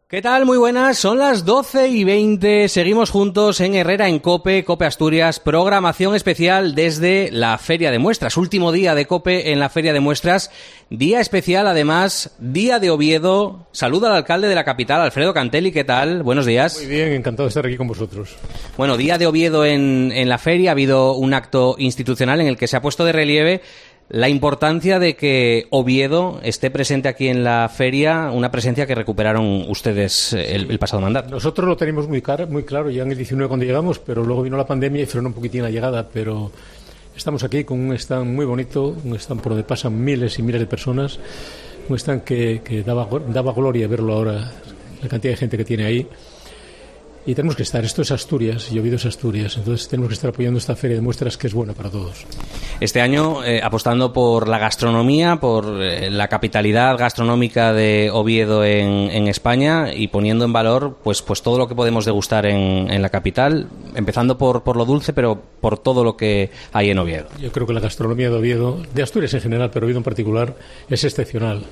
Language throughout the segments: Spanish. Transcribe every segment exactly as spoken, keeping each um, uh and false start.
¿Qué tal? Muy buenas, son las doce y veinte, seguimos juntos en Herrera en COPE, COPE Asturias, programación especial desde la Feria de Muestras, último día de COPE en la Feria de Muestras, día especial además, día de Oviedo. Saluda al alcalde de la capital, Alfredo Cantelli, ¿qué tal? Buenos días. Muy bien, encantado de estar aquí con vosotros. Bueno, día de Oviedo en, en la feria, ha habido un acto institucional en el que se ha puesto de relieve la importancia de que Oviedo esté presente aquí en la feria, una presencia que recuperaron ustedes el, el pasado mandato. Nosotros lo tenemos muy, car- muy claro ya en el diecinueve cuando llegamos, pero luego vino la pandemia y frenó un poquitín la llegada, pero estamos aquí con un stand muy bonito, un stand por donde pasan miles y miles de personas, un stand que, que daba, daba gloria verlo ahora, la cantidad de gente que tiene ahí. Y tenemos que estar, esto es Asturias, y Oviedo es Asturias, entonces tenemos que estar apoyando esta feria de muestras que es buena para todos. Este año eh, apostando por la gastronomía, por eh, la capitalidad gastronómica de Oviedo en, en España y poniendo en valor pues pues todo lo que podemos degustar en, en la capital, empezando por, por lo dulce, pero por todo lo que hay en Oviedo. Yo creo que la gastronomía de Oviedo, de Asturias en general, pero Oviedo en particular, es excepcional.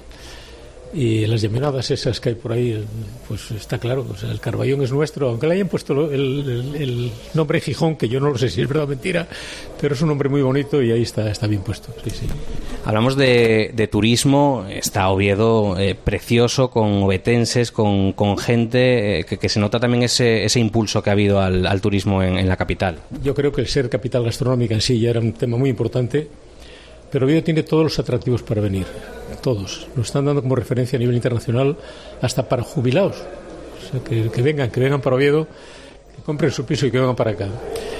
Y las llaminadas esas que hay por ahí, pues está claro, o sea, el Carballón es nuestro, aunque le hayan puesto el, el, el nombre Gijón, que yo no lo sé si es verdad o mentira, pero es un nombre muy bonito y ahí está, está bien puesto. Sí, sí. Hablamos de, de turismo, está Oviedo eh, precioso, con ovetenses, con, con gente, eh, que, que se nota también ese, ese impulso que ha habido al, al turismo en, en la capital. Yo creo que el ser capital gastronómica en sí ya era un tema muy importante, pero Oviedo tiene todos los atractivos para venir, todos. Lo están dando como referencia a nivel internacional, hasta para jubilados. O sea, que, que vengan, que vengan para Oviedo, que compren su piso y que vengan para acá.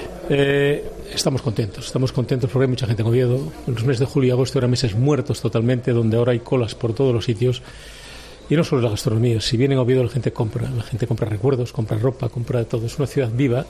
Eh, estamos contentos, estamos contentos porque hay mucha gente en Oviedo. En los meses de julio y agosto eran meses muertos totalmente, donde ahora hay colas por todos los sitios. Y no solo la gastronomía, si vienen a Oviedo la gente compra, la gente compra recuerdos, compra ropa, compra todo. Es una ciudad viva.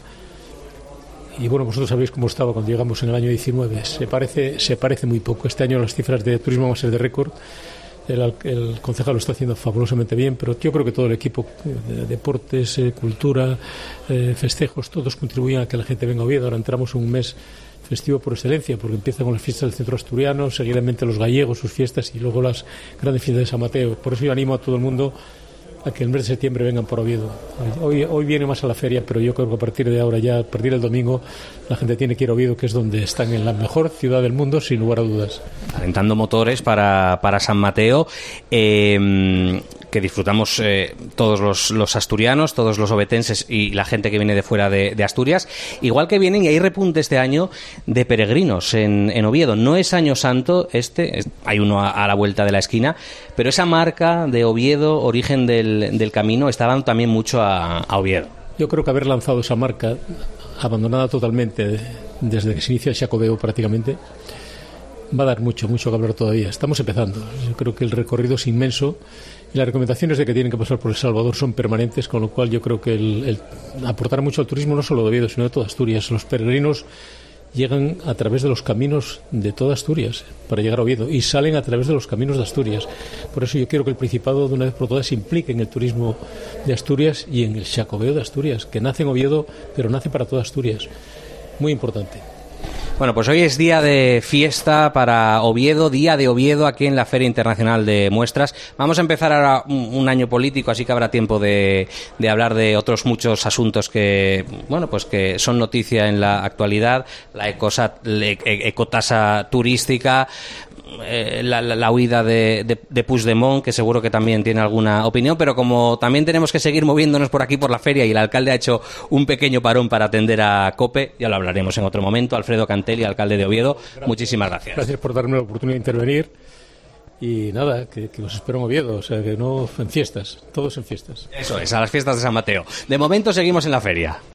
Y bueno, vosotros sabéis cómo estaba cuando llegamos en el año diecinueve. Se parece, se parece muy poco. Este año las cifras de turismo van a ser de récord. El, el concejal lo está haciendo fabulosamente bien, pero yo creo que todo el equipo de deportes, eh, cultura, eh, festejos, todos contribuyen a que la gente venga a Oviedo. Ahora entramos en un mes festivo por excelencia, porque empieza con las fiestas del centro asturiano, seguidamente los gallegos, sus fiestas, y luego las grandes fiestas de San Mateo. Por eso yo animo a todo el mundo a que el mes de septiembre vengan por Oviedo. Hoy, hoy viene más a la feria, pero yo creo que a partir de ahora, ya a partir del domingo, la gente tiene que ir a Oviedo, que es donde están en la mejor ciudad del mundo, sin lugar a dudas. Calentando motores para, para San Mateo, eh, que disfrutamos eh, todos los, los asturianos, todos los ovetenses y la gente que viene de fuera de, de Asturias, igual que vienen, y hay repunte este año de peregrinos en, en Oviedo. No es Año Santo este, es, hay uno a, a la vuelta de la esquina, pero esa marca de Oviedo, origen del, del camino, está dando también mucho a, a Oviedo. Yo creo que haber lanzado esa marca, abandonada totalmente desde que se inicia el Xacobeo prácticamente, va a dar mucho, mucho que hablar todavía. Estamos empezando. Yo creo que el recorrido es inmenso y las recomendaciones de que tienen que pasar por El Salvador son permanentes, con lo cual yo creo que el, el aportar mucho al turismo, no solo de Oviedo, sino de toda Asturias. Los peregrinos llegan a través de los caminos de toda Asturias para llegar a Oviedo y salen a través de los caminos de Asturias. Por eso yo quiero que el Principado de una vez por todas se implique en el turismo de Asturias y en el Xacobeo de Asturias, que nace en Oviedo, pero nace para toda Asturias. Muy importante. Bueno, pues hoy es día de fiesta para Oviedo, día de Oviedo aquí en la Feria Internacional de Muestras. Vamos a empezar ahora un, un año político, así que habrá tiempo de, de hablar de otros muchos asuntos que, bueno, pues que son noticia en la actualidad. La ecosa, e, ecotasa turística, eh, la, la, la huida de, de, de Puigdemont, que seguro que también tiene alguna opinión, pero como también tenemos que seguir moviéndonos por aquí por la feria y el alcalde ha hecho un pequeño parón para atender a COPE, ya lo hablaremos en otro momento. Alfredo Cantelli, alcalde de Oviedo, gracias. Muchísimas gracias. Gracias por darme la oportunidad de intervenir y nada, que, que os espero en Oviedo, o sea, que no en fiestas, todos en fiestas. Eso es, a las fiestas de San Mateo. De momento seguimos en la feria.